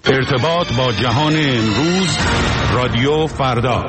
ارتباط با جهان امروز، رادیو فردا.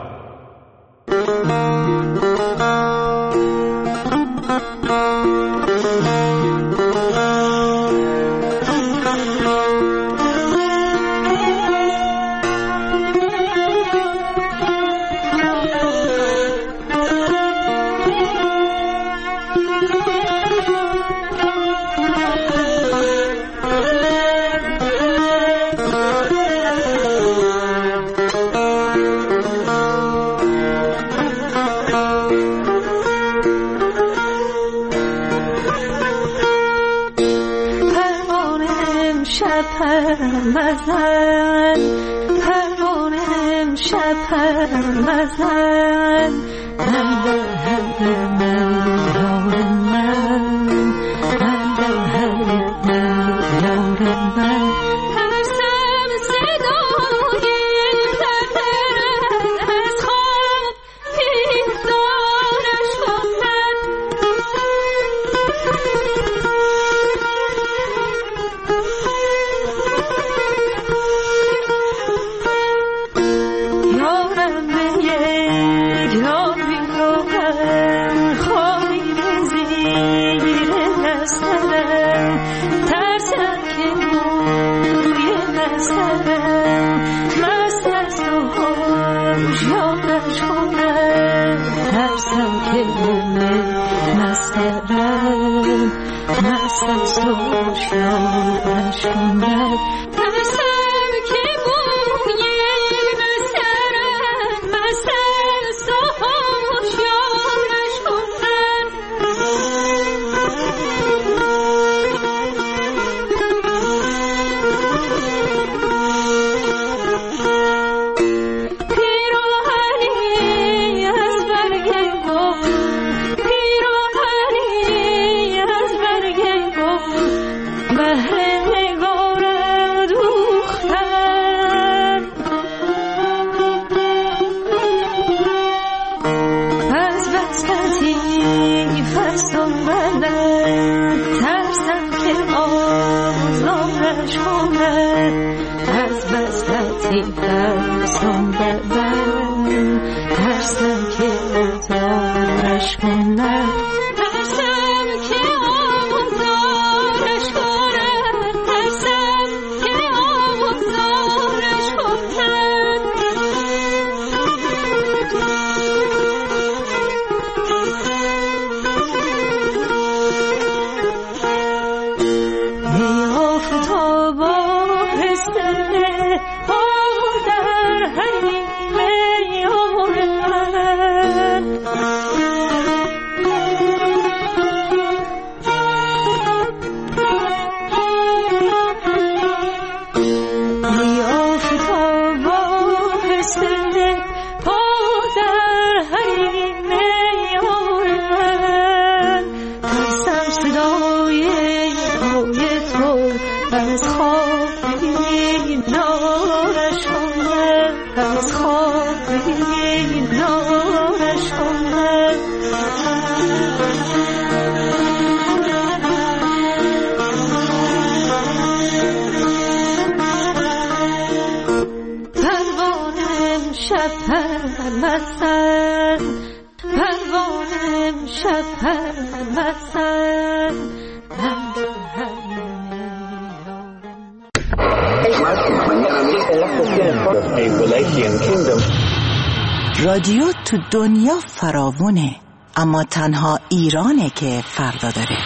رادیو تو دنیا فراوونه، اما تنها ایرانه که فردا داره.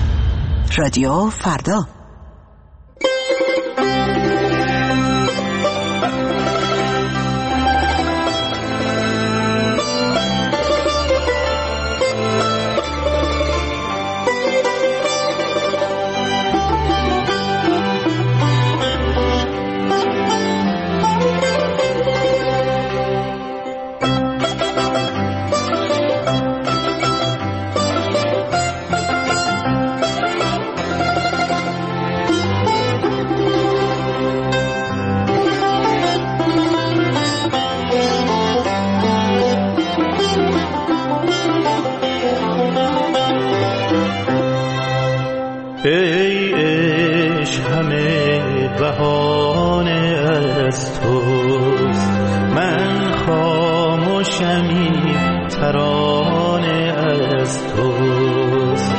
رادیو فردا. ای عشق همه بهانه از توست. من خاموشمی ترانه از توست.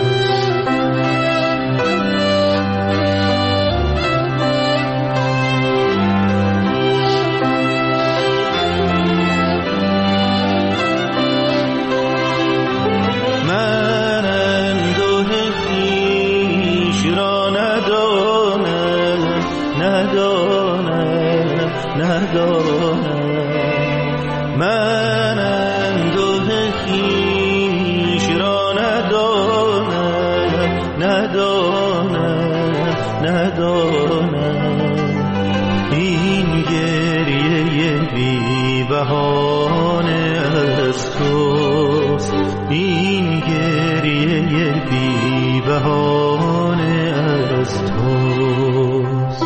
من اندوه خویش را ندانم. این گریه بی بهانه از توست. این گریه بی بهانه از توست.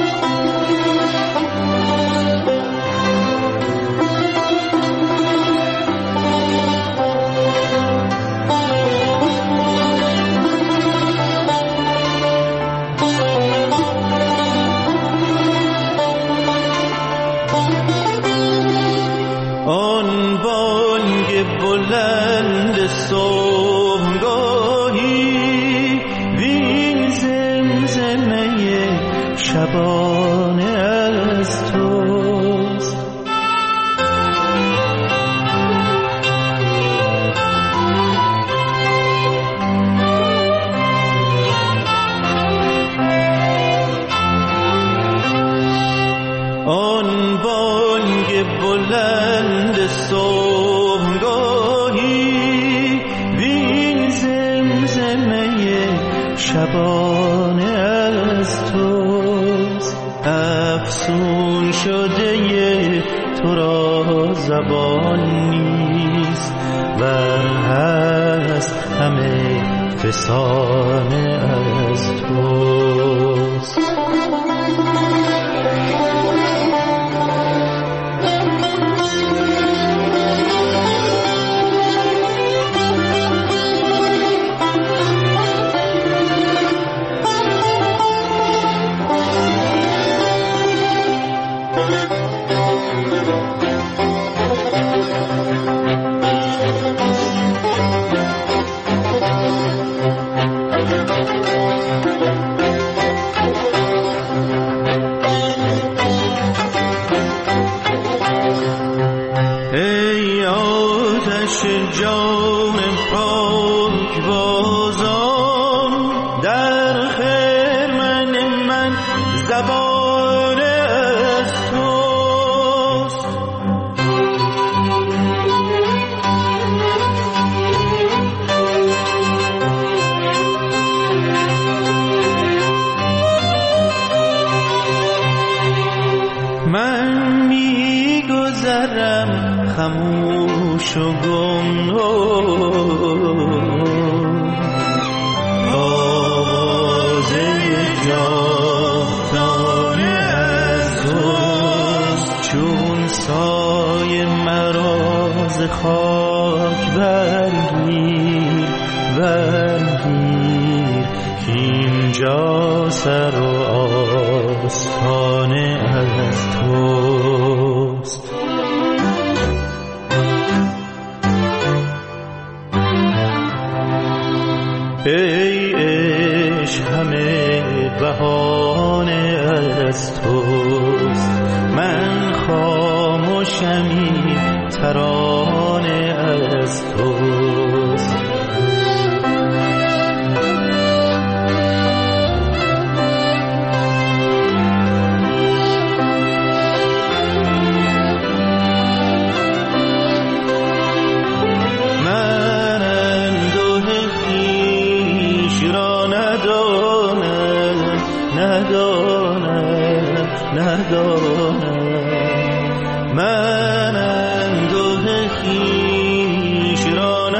آن بانگ بلند صبحگاهی وین زمزمه شبانه از توست. آن بانگ بلند صبحگاهی وین زمزمه شبانه از توست. افسون شده تو را زبان نیست ور هست همه فسانه از توست. ای آتش جان پاک بازان در خرمن من زبان از توست. من میگذرم خاموش و گمنام، آوازه جاودانه از توست. چون سایه مرا ز خاک برگیر اینجا سر و آستانه از توست. ای عشق همه بهانه از توست. من خاموشمی ترانه از توست. من اندوه خویش را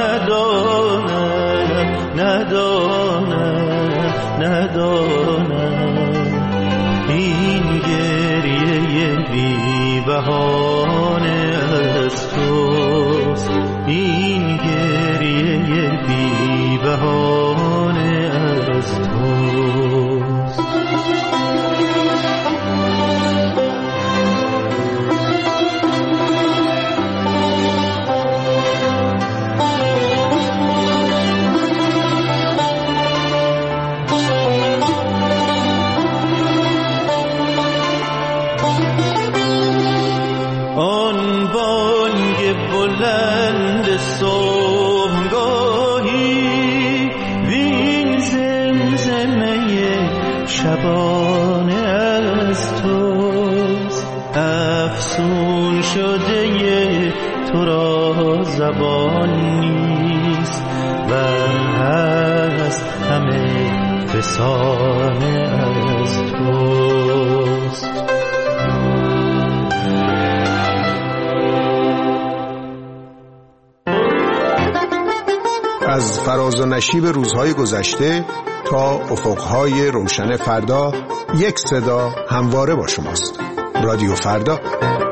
ندانم. این گریه بی بهانه از توست. این گریه بی بهانه از توست. بهانه از توست، افسون شده تو را زبان نیست و هست همه فسانه از توست. از فراز و نشیب روزهای گذشته تا افقهای روشن فردا، یک صدا همواره با شماست. رادیو فردا.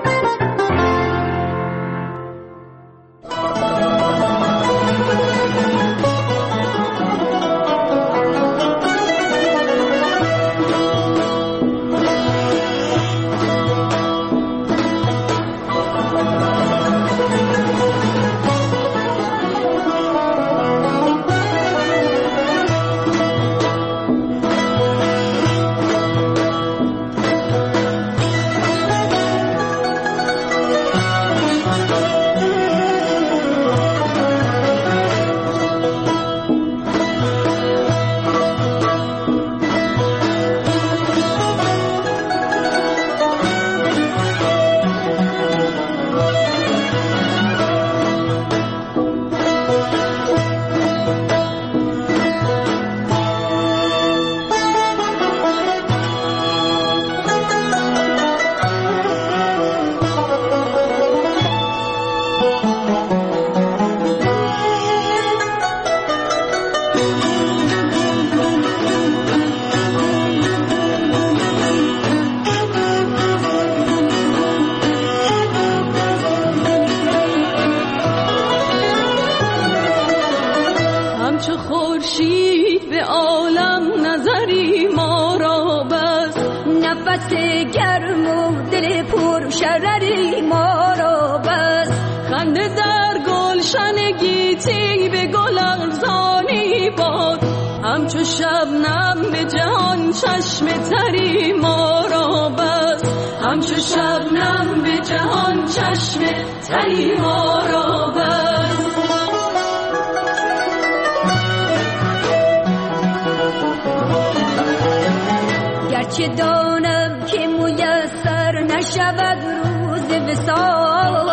گرچه دانم که میسر نشود روز وصال،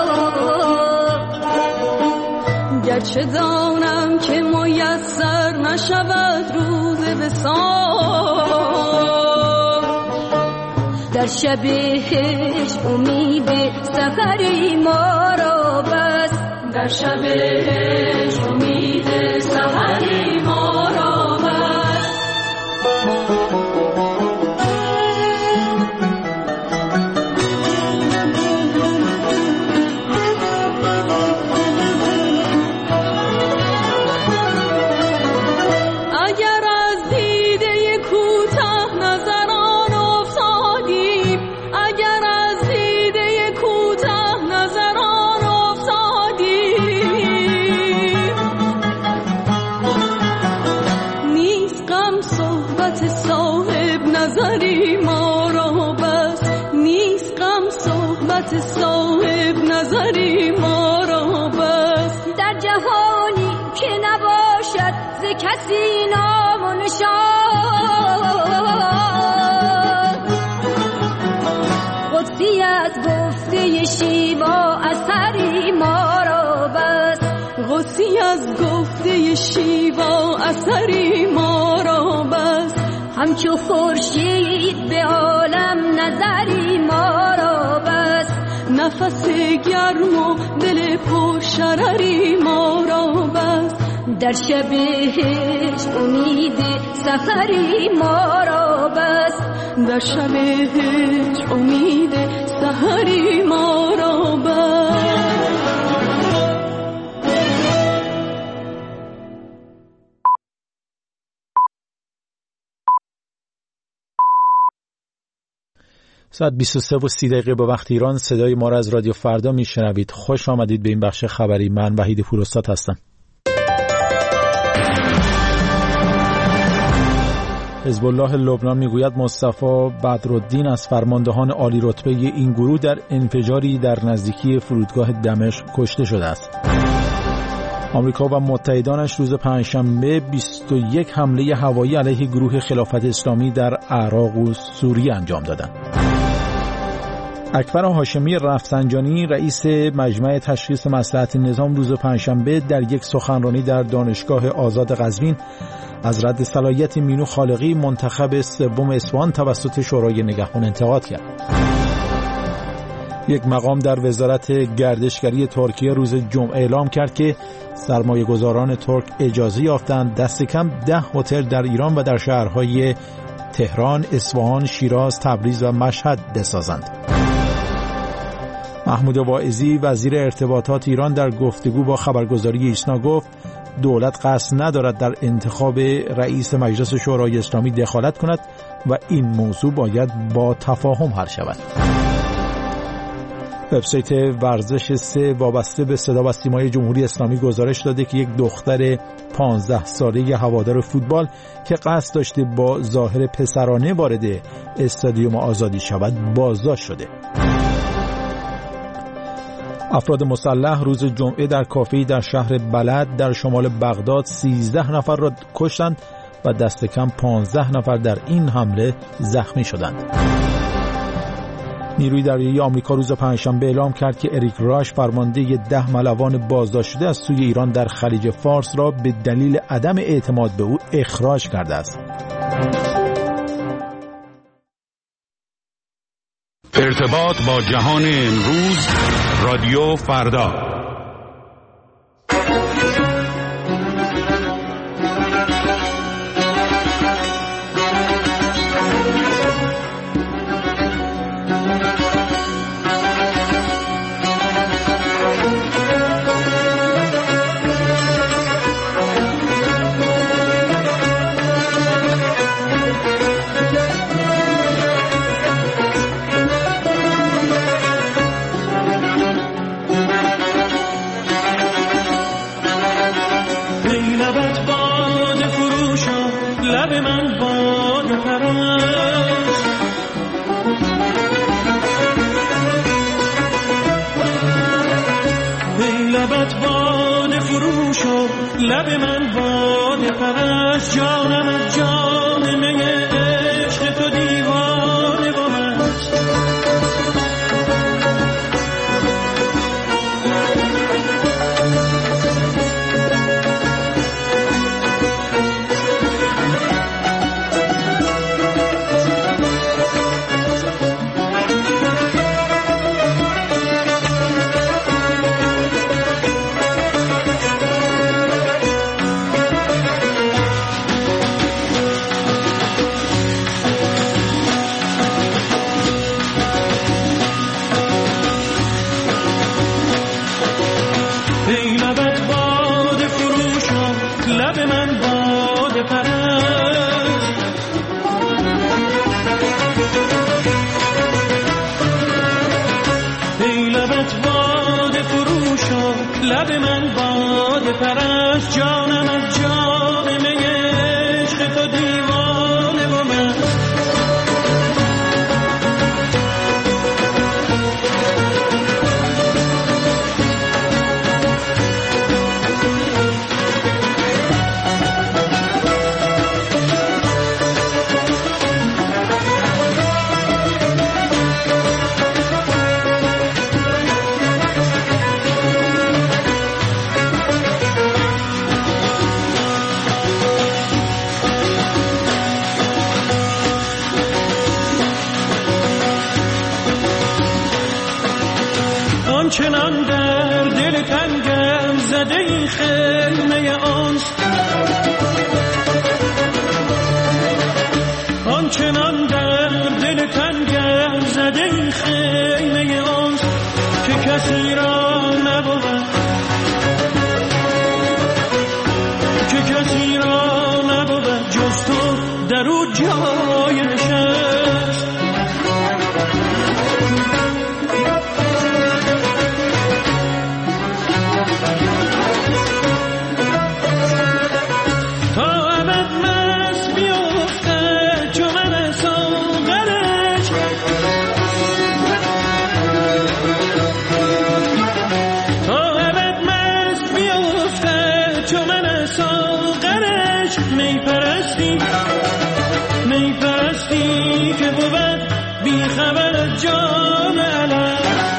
گرچه دانم که میسر نشود روز وصال، در شب هجر امید سحری ما را بس، در شب هجر امید سحری ما را بس. صاحب نظری ما را بس، در جهانی که نباشد ز کسی نام و نشان، قدسی از گفته شیوا اثری ما را بس، قدسی از گفته شیوا اثری ما را بس، همچو خورشید به عالم نظری ما را بس، نفس گرم و دل پر شرری ما را بس، در شب هجر امید سحری ما را بس، در شب هجر امید سحری ما را بس. ساعت 23:30 به وقت ایران. صدای ما را از رادیو فردا میشنوید. خوش آمدید به این بخش خبری. من وحید پوراستاد هستم. حزب الله لبنان میگوید مصطفی بدرالدین از فرماندهان عالی رتبه این گروه در انفجاری در نزدیکی فرودگاه دمشق کشته شده است. آمریکا و متحدانش روز پنجشنبه 21 حمله هوایی علیه گروه خلافت اسلامی در عراق و سوریه انجام دادند. اکبر هاشمی رفسنجانی رئیس مجمع تشخیص مصلحت نظام روز پنجشنبه در یک سخنرانی در دانشگاه آزاد قزوین از رد صلاحیت مینو خالقی منتخب سوم اصفهان توسط شورای نگهبان انتقاد کرد. یک مقام در وزارت گردشگری ترکیه روز جمعه اعلام کرد که سرمایه‌گذاران ترک اجازه یافتند دست کم 10 هتل در ایران و در شهرهای تهران، اصفهان، شیراز، تبریز و مشهد بسازند. محمود واعظی وزیر ارتباطات ایران در گفتگو با خبرگزاری ایسنا گفت دولت قصد ندارد در انتخاب رئیس مجلس شورای اسلامی دخالت کند و این موضوع باید با تفاهم حل شود. وبسایت ورزش 3 وابسته به صدا و سیمای جمهوری اسلامی گزارش داده که یک دختر 15 ساله هوادار فوتبال که قصد داشته با ظاهر پسرانه وارد استادیوم آزادی شود بازداشت شده. افراد مسلح روز جمعه در کافه‌ای در شهر بلد در شمال بغداد 13 نفر را کشتند و دست کم 15 نفر در این حمله زخمی شدند. نیروی دریایی آمریکا روز پنجشنبه اعلام کرد که اریک راش فرمانده 10 ملوان بازداشت شده از سوی ایران در خلیج فارس را به دلیل عدم اعتماد به او اخراج کرده است. ارتباط با جهان امروز، رادیو فردا. لب من باد پرست، جانم از جان می عشق تو دیوانه بود. لب من باد پرست، جانم از جان می عشق تو دیوانه و من. آنچنان در دل تنگم زده این خیمه آنست، آنچنان در دل تنگم زده این خیمه آنست که کسی را نبود، که کسی را نبود جز تو در او جای نشست. بی خبر جام علم.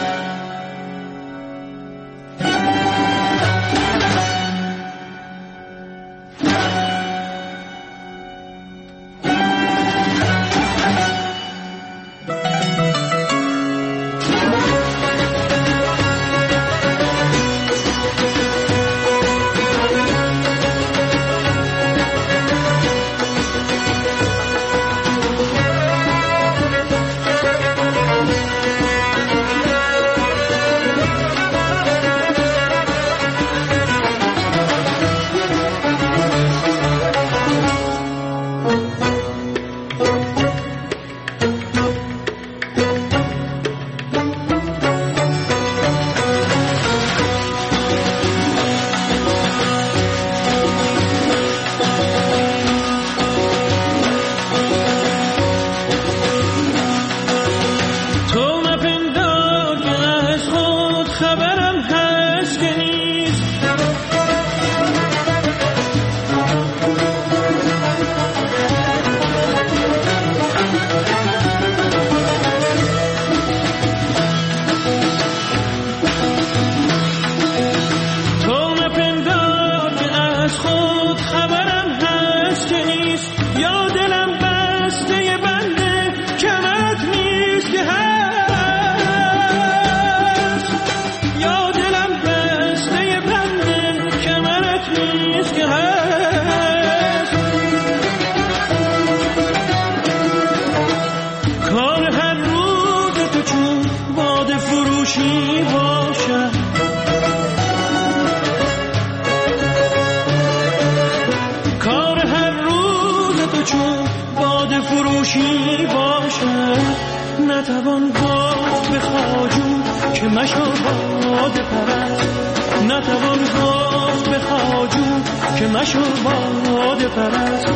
نتوان گفت به خواجو که مشو باده پرست، نتوان گفت به خواجو که مشو باده پرست،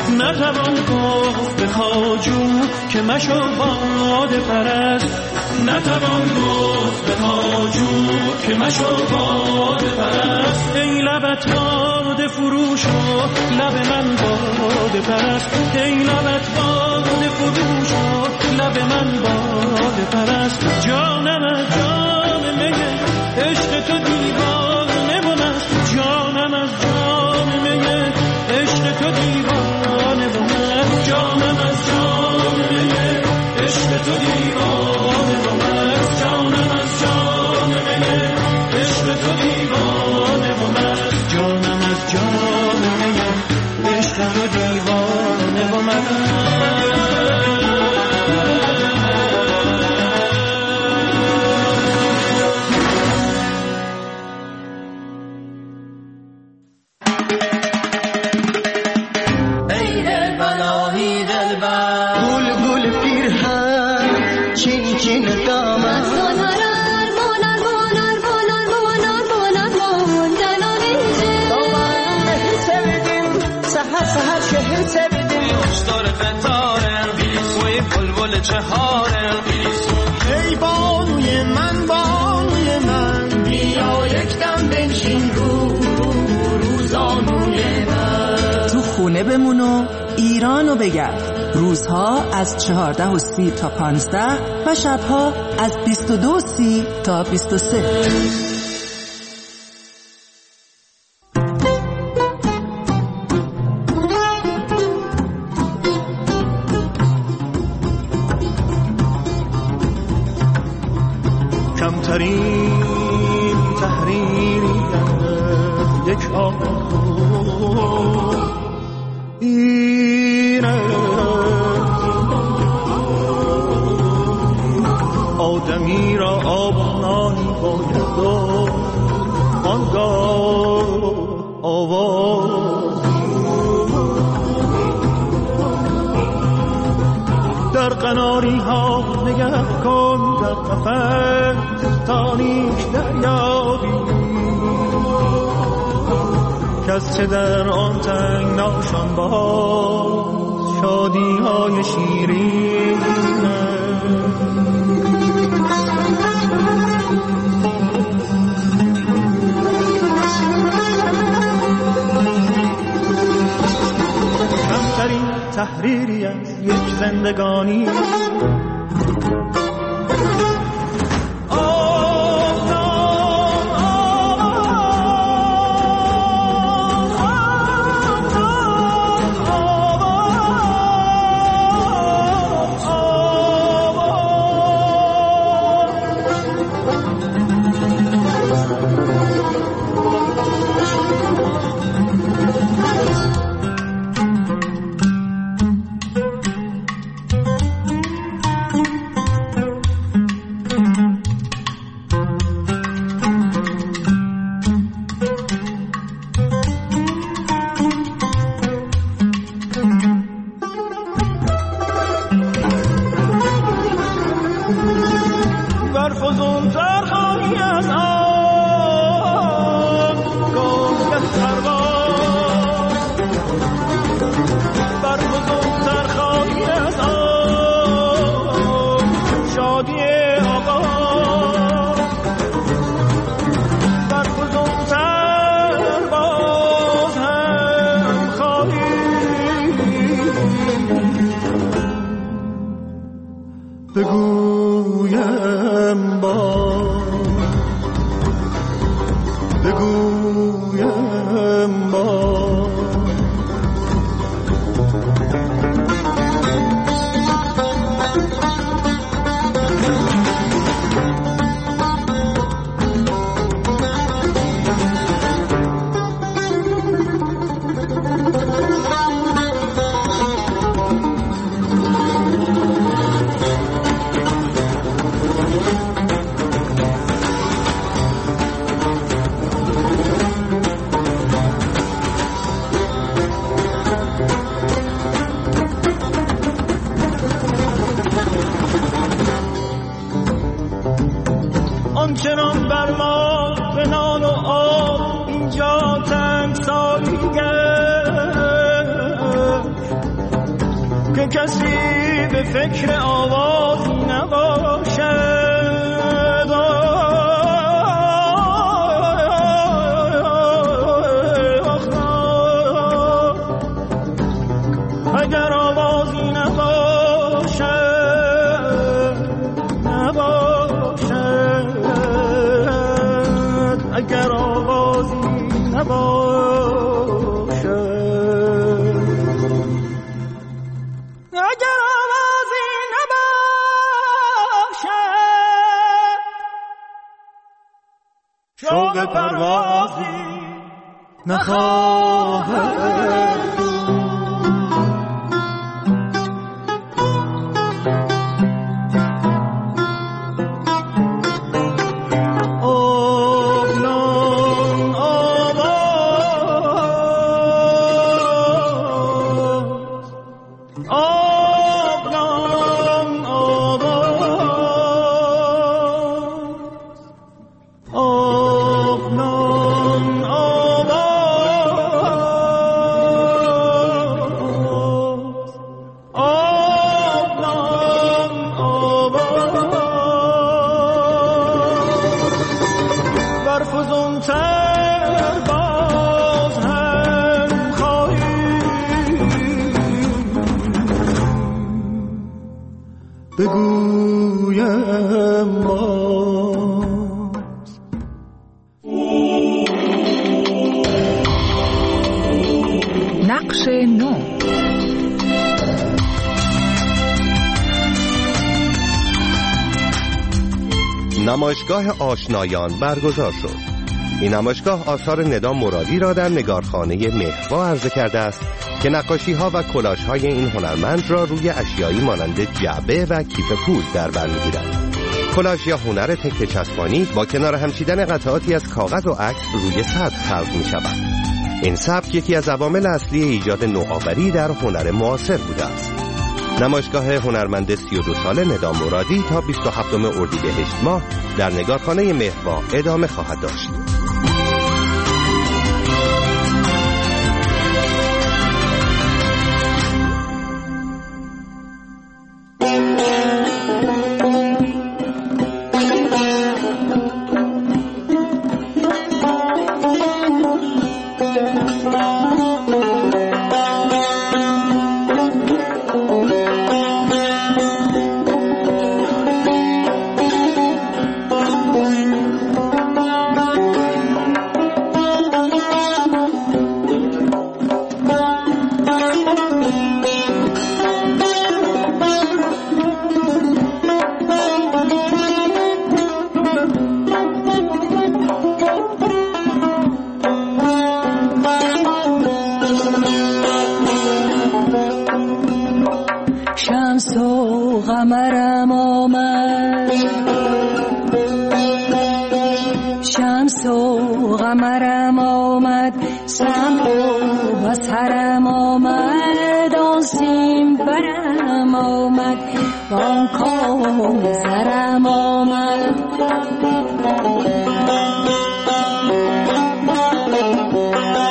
نتوان گفت به خواجو که مشو باده پرست، نتوان گفت به خواجو که مشو باده پرست. ای لبت باده فروش و لب من باده پرست، ای لبت باده فروش و لب من باده پرست. جانم از جان میه عشق تو دیوانه و مست، جانم از جان میه عشق تو دیوانه و مست، جانم از جان میه عشق تو دیوانه و مست، جانم از جان میه عشق تو دیوانه و مست، جانم از جان میه عشق تو دیوانه و مست. ای بانوی من بانوی من، بیا یک دم بنشین روزانوی من. تو خونه بمون و ایرانو بگرد. روزها از 14:30 تا 15 و شبها از 22:30 تا 23. کمترین تحریری یک اینه، آدمی را آبنایی باید و آنگاه آواز در قناری ها نگه کن، در قفس تانیش دریابی، کس چه در آن تنگناشان باز شادی های شیرین. کمترین تحریری از یک زندگانی آنچنان بر ما به نان و آب اینجا تنگ سالی که کسی به فکر آوازی نباشد. اگر آوازی اگر آوازی نباشد، اگر آوازی نباشد، شوق پروازی نخواهد. بگویم باز. نقش نو. نمایشگاه آشنایان برگزار شد. این نمایشگاه آثار ندا مرادی را در نگارخانه مهروا عرضه کرده است که نقاشی‌ها و کلاژهای این هنرمند را روی اشیایی مانند جعبه و کیف پول در بر می‌گیرند. کلاژ یا هنر تکه چسبانی با کنار هم چیدن قطعاتی از کاغذ و عکس روی سطح خلق می‌شود. این سبک یکی از عوامل اصلی ایجاد نوآوری در هنر معاصر بوده است. نمایشگاه هنرمند 32 ساله ندا مرادی تا 27 اردیبهشت ماه در نگارخانه مهروا ادامه خواهد داشت. شمس و قمرم آمد، شمس و قمرم آمد، سمع و بصرم آمد، آن سیم برم آمد، آن کام سرم آمد.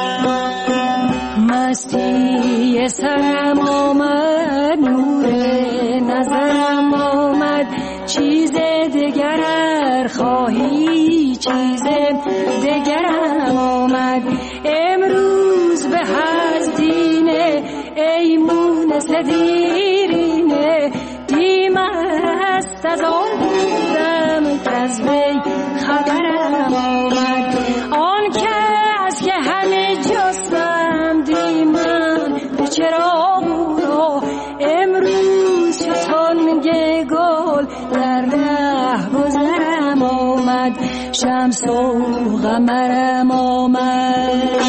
سرم آمد، نور نظرم آمد، چیز دگر خواهی چیز دگرم آمد. امروز به از دینه ایمون سدیرینه، دیم است از آن بودم که از وی خبرم آمد. آن کس که همه جستم دیمن به چرا بودو، امروز شتانگ گل در ره گذرم آمد. شمس و قمرم آمد،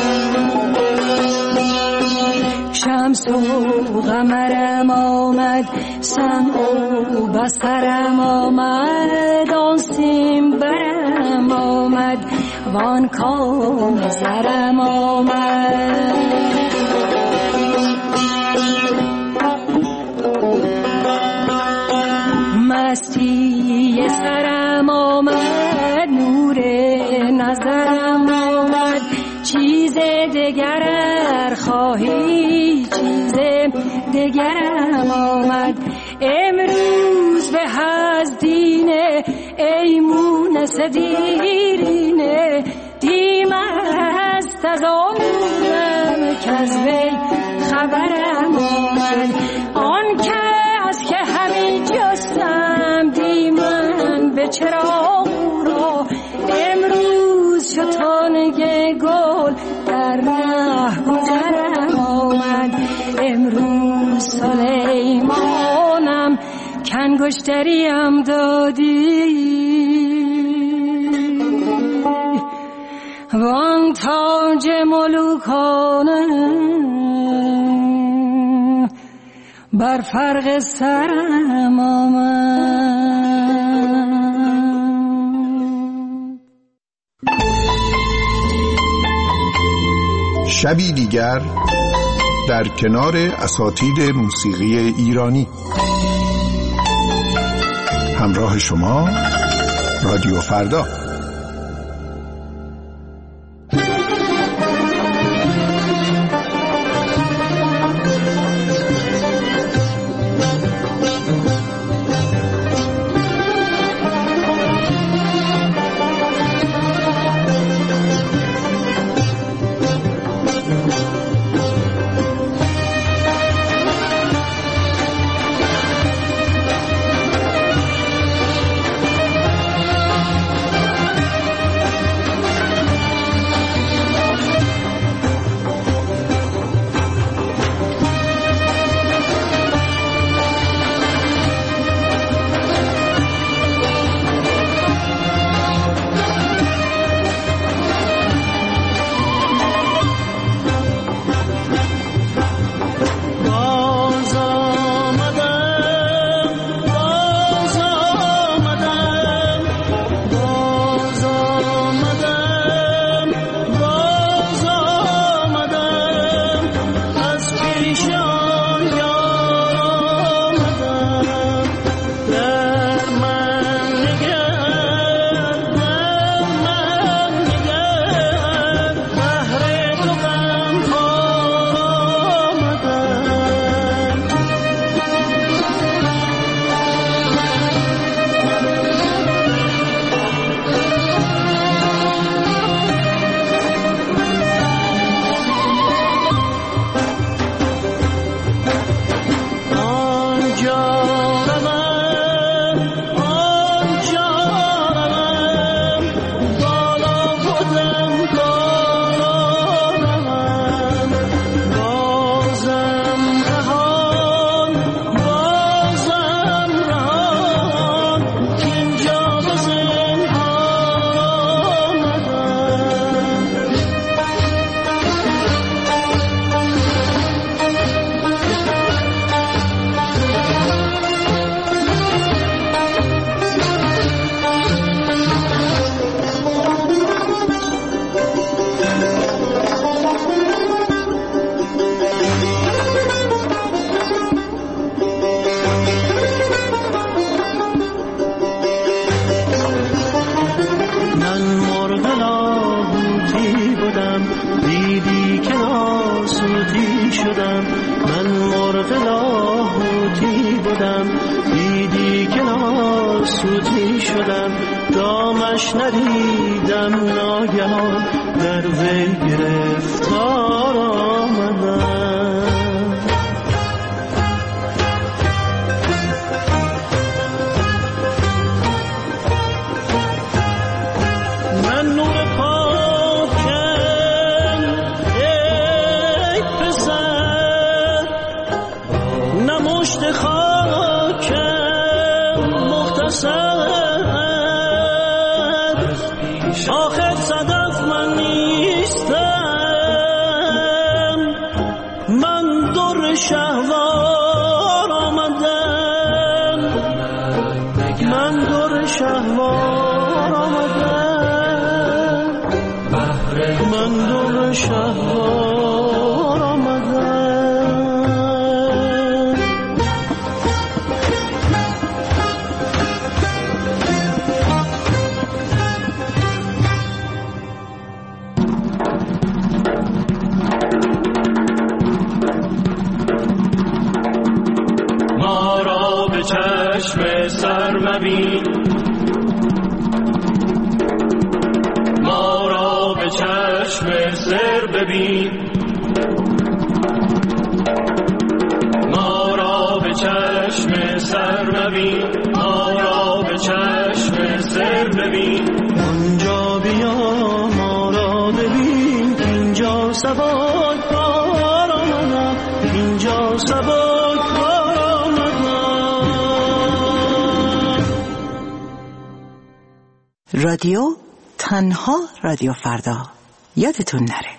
شمس و قمرم آمد، سمع و بصرم آمد، آن سیم برم آمد، وان کام زرم آمد. مستی سرم آمد، نور نظرم آمد، چیز دگر خواهی چیز دگرم آمد. امروز به از دینه ایمون سدیرینه، دیم است از آن بودم که از وی خبرم آمد. آن کس که همی جستم دیمن به چراغ را، امروز شتانگ گل در ره گذرم آمد. امروز سلیمانم کنگشتریم دادی، وان تاج ملوکانه بر فرق سرم آمد. شبی دیگر در کنار اساتید موسیقی ایرانی. همراه شما رادیو فردا. شدم دامش ندیدم ناگهان در وی گرفتار آمدم من نور پاکم ای پسر نمشت خاکم مختصر آخر صدف من نیستم من در شهوار آمدم من در شهوار آمدم من در شهوار آمدم ما را به چشم سر مبین ما را به چشم سر ببین ما را به چشم سر مبین ما را به چشم سر ببین اونجا بیا ما را ببین اینجا سبکبار آمدم اینجا سبکبار آمدم. رادیو تنها رادیو فردا یادتون نره.